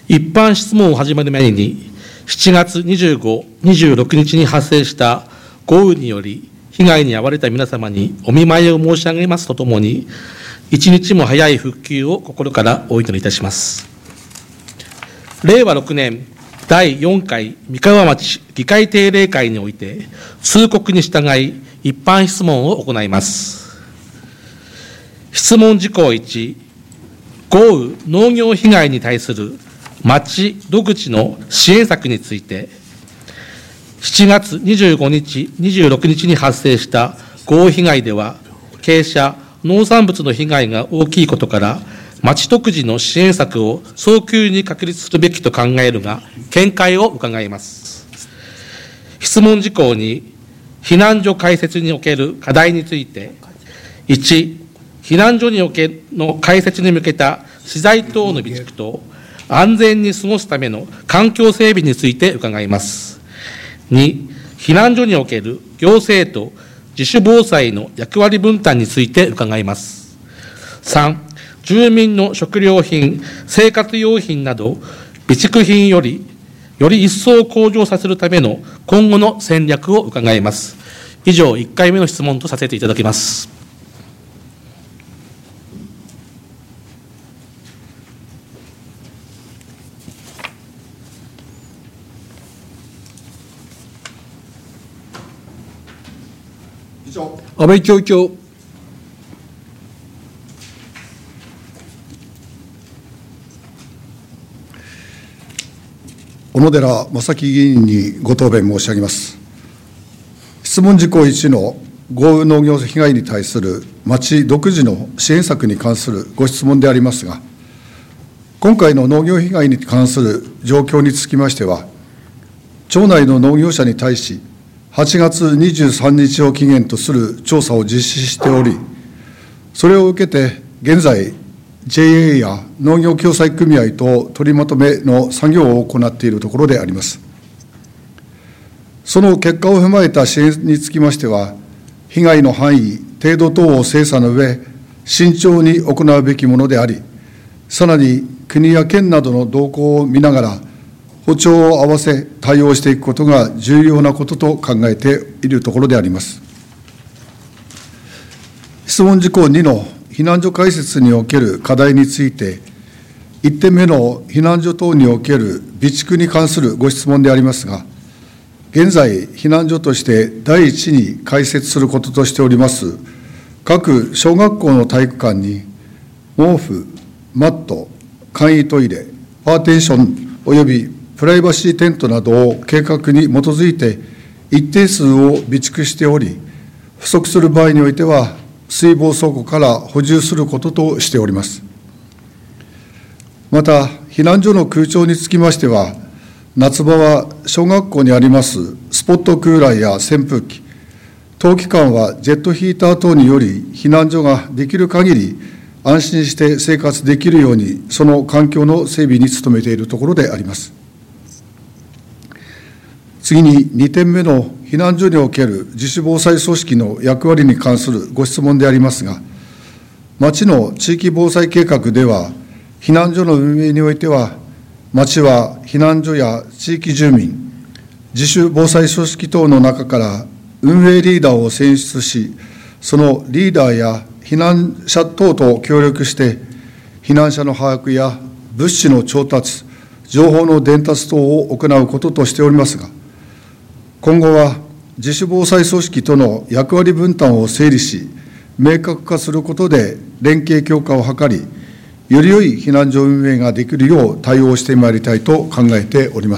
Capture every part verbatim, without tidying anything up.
一般質問を始める前に、しちがつにじゅうご、にじゅうろくにちに発生した豪雨により、被害に遭われた皆様にお見舞いを申し上げますとともに、一日も早い復旧を心からお祈りいたします。れいわろくねんだいよんかい三河町議会定例会において、通告に従い、一般質問を行います。質問事項いち、豪雨農業被害に対する町独自の支援策について、しちがつにじゅうごにち、にじゅうろくにちに発生した豪雨被害では、傾斜、農産物の被害が大きいことから、町独自の支援策を早急に確立するべきと考えるが、見解を伺います。質問事項に、避難所開設における課題について、いち、避難所におけの開設に向けた資材等の備蓄と、安全に過ごすための環境整備について伺います。に、避難所における行政と自主防災の役割分担について伺います。さん、住民の食料品、生活用品など、備蓄品より、より一層向上させるための今後の戦略を伺います。以上、いっかいめの質問とさせていただきます。 安倍教授。小野寺正樹議員にご答弁申し上げます。質問事項いちの豪雨農業被害に対する町独自の支援策に関するご質問でありますが、今回の農業被害に関する状況につきましては、町内の農業者に対し、はちがつにじゅうさんにちを期限とする調査を実施しており、それを受けて現在、ジェイエー や農業共済組合と取りまとめの作業を行っているところであります。その結果を踏まえた支援につきましては、被害の範囲、程度等を精査の上、慎重に行うべきものであり、さらに国や県などの動向を見ながら、歩調を合わせ対応していくことが重要なことと考えているところであります。質問事項にの避難所開設における課題について、いってんめの避難所等における備蓄に関するご質問でありますが、現在、避難所として第一に開設することとしております、各小学校の体育館に、毛布、マット、簡易トイレ、パーテーションおよびプライバシーテントなどを計画に基づいて一定数を備蓄しており、不足する場合においては、水防倉庫から補充することとしております。また、避難所の空調につきましては、夏場は小学校にありますスポットクーラーや扇風機、冬期間はジェットヒーター等により、避難所ができる限り安心して生活できるように、その環境の整備に努めているところであります。次ににてんめの避難所における自主防災組織の役割に関するご質問でありますが、町の地域防災計画では、避難所の運営においては、町は避難所や地域住民、自主防災組織等の中から運営リーダーを選出し、そのリーダーや避難者等と協力して、避難者の把握や物資の調達、情報の伝達等を行うこととしておりますが、今後は自主防災組織との役割分担を整理し、明確化することで連携強化を図り、より良い避難所運営ができるよう対応してまいりたいと考えております。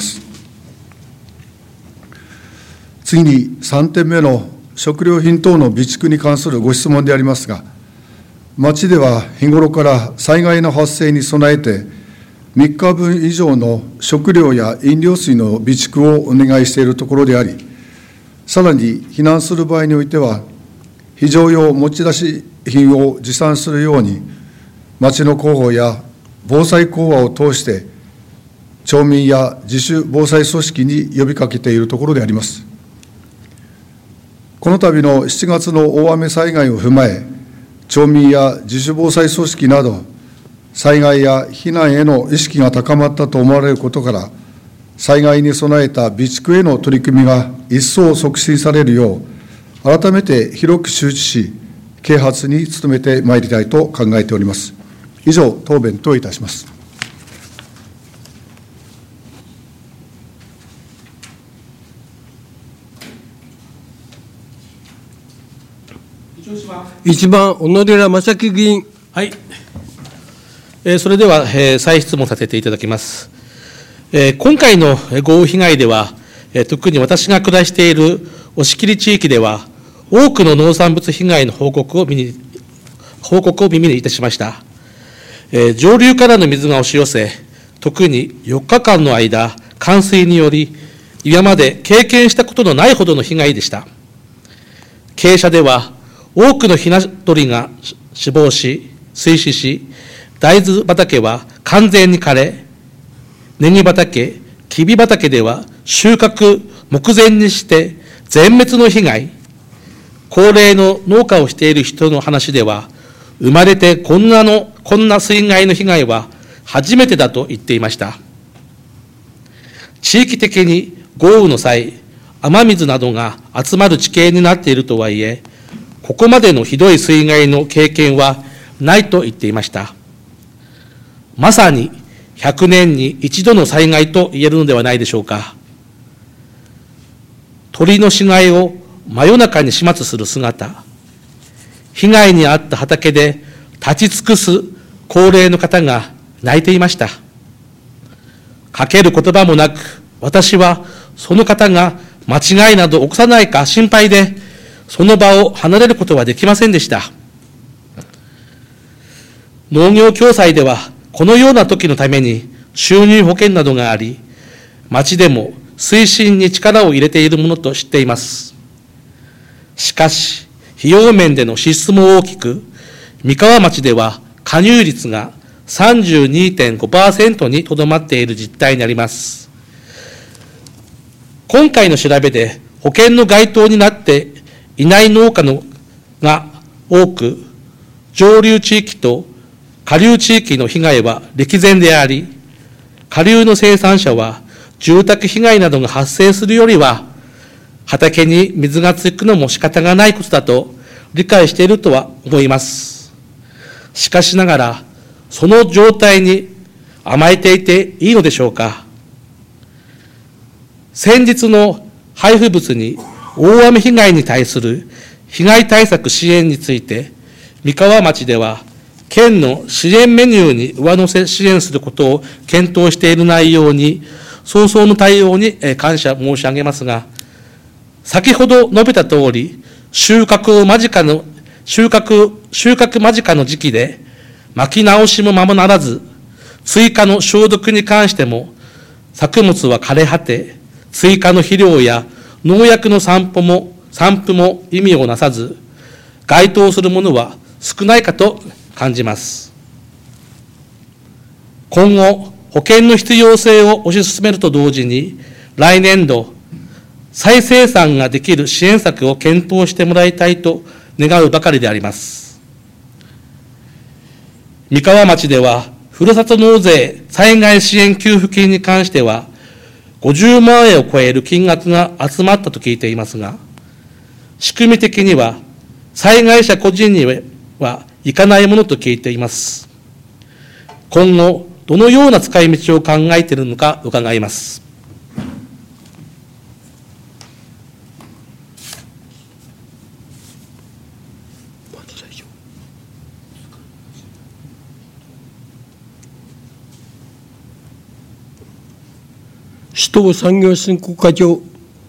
次にさんてんめの食料品等の備蓄に関するご質問でありますが、町では日頃から災害の発生に備えて、みっかぶん以上の食料や飲料水の備蓄をお願いしているところであり、さらに避難する場合においては、非常用持ち出し品を持参するように、町の広報や防災講話を通して、町民や自主防災組織に呼びかけているところであります。この度のしちがつの大雨災害を踏まえ、町民や自主防災組織など、 災害や避難への意識が高まったと思われることから、災害に備えた備蓄への取り組みが一層促進されるよう、改めて広く周知し、啓発に努めてまいりたいと考えております。以上、答弁といたします。 いちばん、小野寺正樹議員。 はい。えー、それでは、えー、再質問させていただきます。えー、今回の豪雨被害では、えー、特に私が暮らしている押切地域では、多くの農産物被害の報告を見に、報告を耳にいたしました。えー、上流からの水が押し寄せ、特によっかかんの間、冠水により、今まで経験したことのないほどの被害でした。傾斜では、多くのひな鳥が死亡し、水死し、大豆畑は完全に枯れ、ネギ畑、きび畑では収穫目前にして全滅の被害、高齢の農家をしている人の話では、生まれてこんなの、こんな水害の被害は初めてだと言っていました。地域的に豪雨の際、雨水などが集まる地形になっているとはいえ、ここまでのひどい水害の経験はないと言っていました。まさにひゃくねんに一度の災害と言えるのではないでしょうか。鳥の死骸を真夜中に始末する姿、被害に遭った畑で立ち尽くす高齢の方が泣いていました。かける言葉もなく、私はその方が間違いなど起こさないか心配で、その場を離れることはできませんでした。農業共済では、このような時のために収入保険などがあり、町でも推進に力を入れているものと知っています。しかし、費用面での支出も大きく、三河町では加入率が さんじゅうにてんごパーセント にとどまっている実態にあります。今回の調べで保険の該当になっていない農家のが多く、上流地域と下流地域の被害は歴然であり、下流の生産者は住宅被害などが発生するよりは、畑に水がつくのも仕方がないことだと理解しているとは思います。しかしながら、その状態に甘えていていいのでしょうか。先日の配布物に大雨被害に対する被害対策支援について、三河町では、県の支援メニューに上乗せ支援することを検討している内容に、早々の対応に感謝申し上げますが、先ほど述べたとおり、収穫間近の、収穫、収穫間近の時期で、巻き直しもまもならず、追加の消毒に関しても、作物は枯れ果て、追加の肥料や農薬の散布も、散布も意味をなさず、該当するものは少ないかと感じます。今後、保険の必要性を推し進めると同時に、来年度、再生産ができる支援策を検討してもらいたいと願うばかりであります。三河町では、ふるさと納税災害支援給付金に関しては、ごじゅうまんえんを超える金額が集まったと聞いていますが、仕組み的には、災害者個人にはいかないものと聞いています。今後、どのような使い道を考えているのか伺います。 首藤産業振興課長。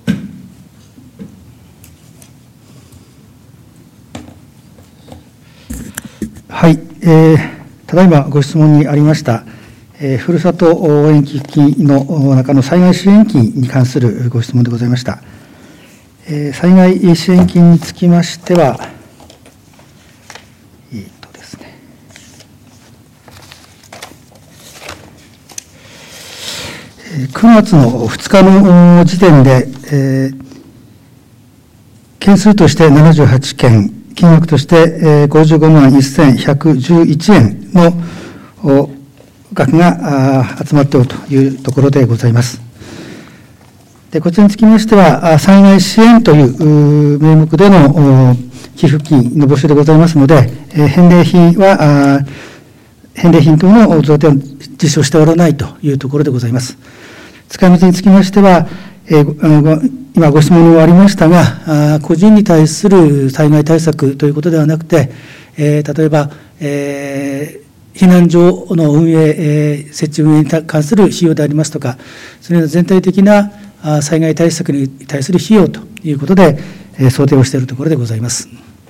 はい、えー、ただいまご質問にありました、えー、ふるさと応援寄付金の中の災害支援金に関するご質問でございました。えー、災害支援金につきましては、えーとですね、くがつのふつかの時点で、えー、件数としてななじゅうはちけん、金額としてごじゅうごまんせんひゃくじゅういちえんの額が集まっておるというところでございます。でこちらにつきましては、災害支援という名目での寄付金の募集でございますので、返礼品は、返礼品等の贈呈を実施をしておらないというところでございます。使い道につきましては、今ご質問にもありましたが、個人に対する災害対策ということではなくて、例えば、えー避難所の運営、設置運営に関する費用でありますとか、そのような全体的な災害対策に対する費用ということで、想定をしているところでございます。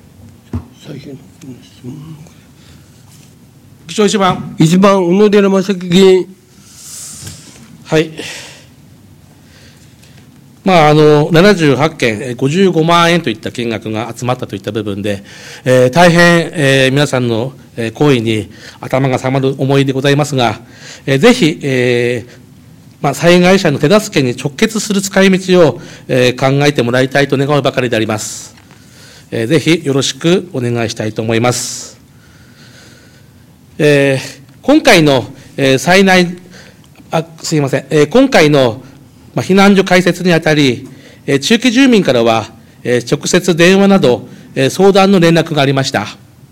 議長いちばん。 いちばん、小野寺正樹議員。 はい。まあ、あの、ななじゅうはちけん、ごじゅうごまんえんといった金額が集まったといった部分で、えー、大変、えー、皆さんの行為に頭が下がる思いでございますが、えー、ぜひ、えーまあ、災害者の手助けに直結する使い道を、えー、考えてもらいたいと願うばかりであります。えー、ぜひよろしくお願いしたいと思います。えー、今回の、えー、災害、あ、すいません、えー、今回のまあ、避難所開設にあたり、えー、地域住民からは、えー、直接電話など、えー、相談の連絡がありました。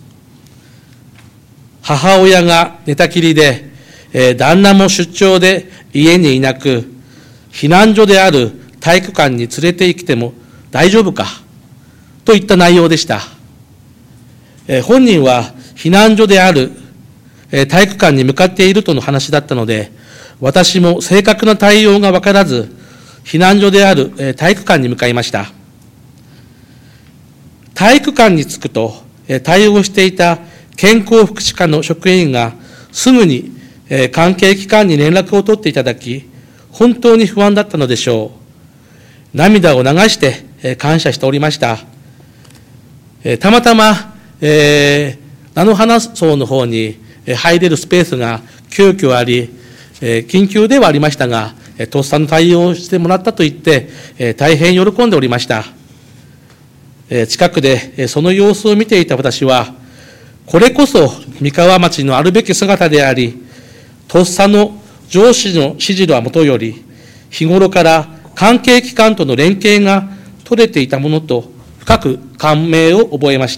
母親が寝たきりで、えー、旦那も出張で家にいなく、避難所である体育館に連れて行きても大丈夫かといった内容でした。えー、本人は避難所である、えー、体育館に向かっているとの話だったので、私も正確な対応が分からず、避難所である体育館に向かいました。体育館に着くと、対応していた健康福祉課の職員がすぐに関係機関に連絡を取っていただき、本当に不安だったのでしょう。涙を流して感謝しておりました。たまたま、えー、菜の花荘の方に入れるスペースが急遽あり、緊急ではありましたが、とっさの対応をしてもらったと言って、大変喜んでおりました。近くでその様子を見ていた私は、これこそ三河町のあるべき姿であり、とっさの上司の指示はもとより、日頃から関係機関との連携が取れていたものと、深く感銘を覚えました。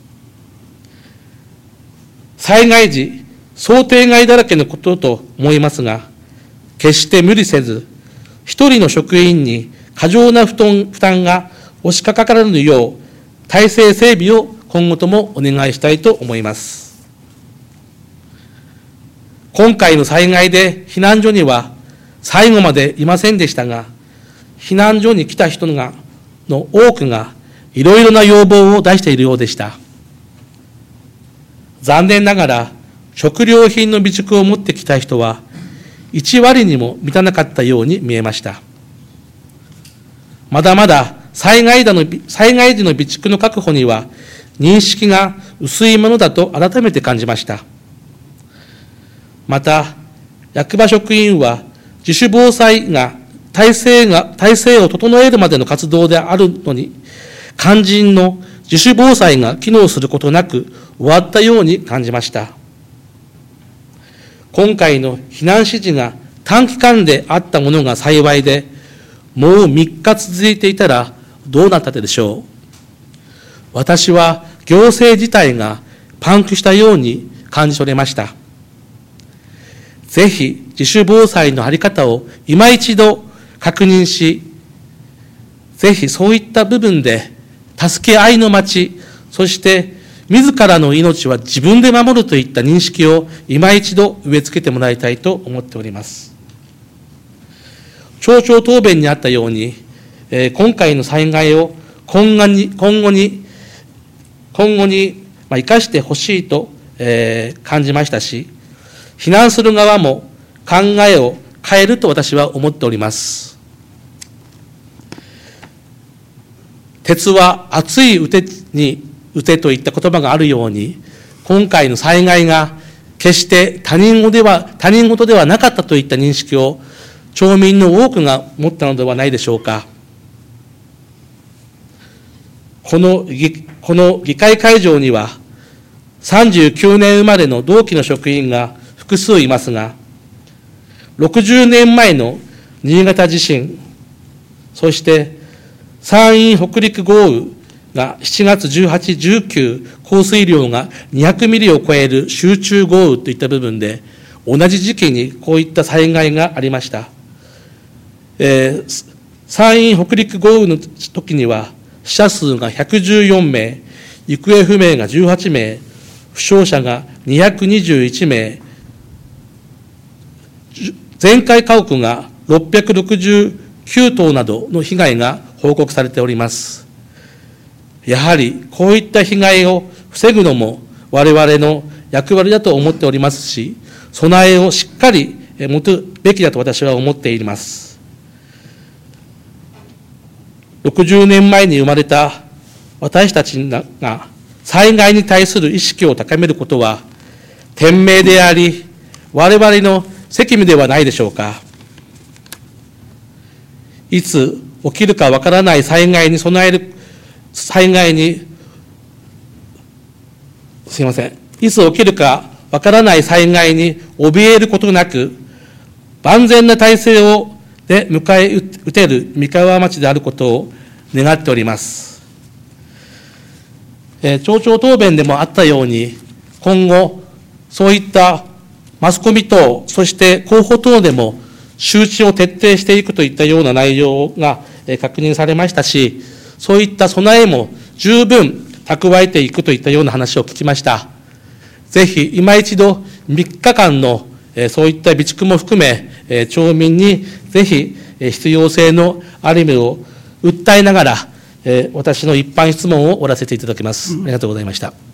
災害時、想定外だらけのことと思いますが、決して無理せず、一人の職員に過剰な負担負担が押しかからぬよう、体制整備を今後ともお願いしたいと思います。今回の災害で避難所には最後までいませんでしたが、避難所に来た人がの多くがいろいろな要望を出しているようでした。残念ながら、食料品の備蓄を持ってきた人はいちわりにも満たなかったように見えました。まだまだ災害だの災害時の備蓄の確保には認識が薄いものだと改めて感じました。また、役場職員は自主防災が体制が体制を整えるまでの活動であるのに、肝心の自主防災が機能することなく終わったように感じました。今回の避難指示が短期間であったものが幸いで、もうみっか続いていたらどうなったでしょう。私は行政自体がパンクしたように感じ取れました。ぜひ自主防災の在り方を今一度確認し、ぜひそういった部分で助け合いの街、そして自らの命は自分で守るといった認識を今一度植え付けてもらいたいと思っております。町長答弁にあったように、えー、今回の災害を今後に、今後に、今後に、まあ、生かしてほしいと、えー、感じましたし、避難する側も考えを変えると私は思っております。鉄は熱い腕に打てといった言葉があるように、今回の災害が決して他人事では、他人事ではなかったといった認識を町民の多くが持ったのではないでしょうか。この議、この議会会場にはさんじゅうきゅうねん生まれの同期の職員が複数いますが、ろくじゅうねんまえの新潟地震、そして山陰北陸豪雨がしちがつじゅうはち、じゅうく、降水量がにひゃくミリを超える集中豪雨といった部分で、同じ時期にこういった災害がありました。えー、山陰北陸豪雨の時には、死者数がひゃくじゅうよんめい、行方不明がじゅうはちめい、負傷者がにひゃくにじゅういちめい、全壊家屋がろっぴゃくろくじゅうきゅうとうなどの被害が報告されております。やはりこういった被害を防ぐのも我々の役割だと思っておりますし、備えをしっかり持つべきだと私は思っています。ろくじゅうねんまえに生まれた私たちが災害に対する意識を高めることは天命であり、我々の責務ではないでしょうか。いつ起きるかわからない災害に備える、災害に、すいません、いつ起きるかわからない災害に怯えることなく、万全な体制をで迎え撃てる三河町であることを願っております。えー、町長答弁でもあったように、今後、そういったマスコミ等、そして候補等でも周知を徹底していくといったような内容が確認されましたし、そういった備えも十分蓄えていくといったような話を聞きました。ぜひ今一度みっかかんのそういった備蓄も含め、町民にぜひ必要性のある意味を訴えながら、私の一般質問を終わらせていただきます。ありがとうございました。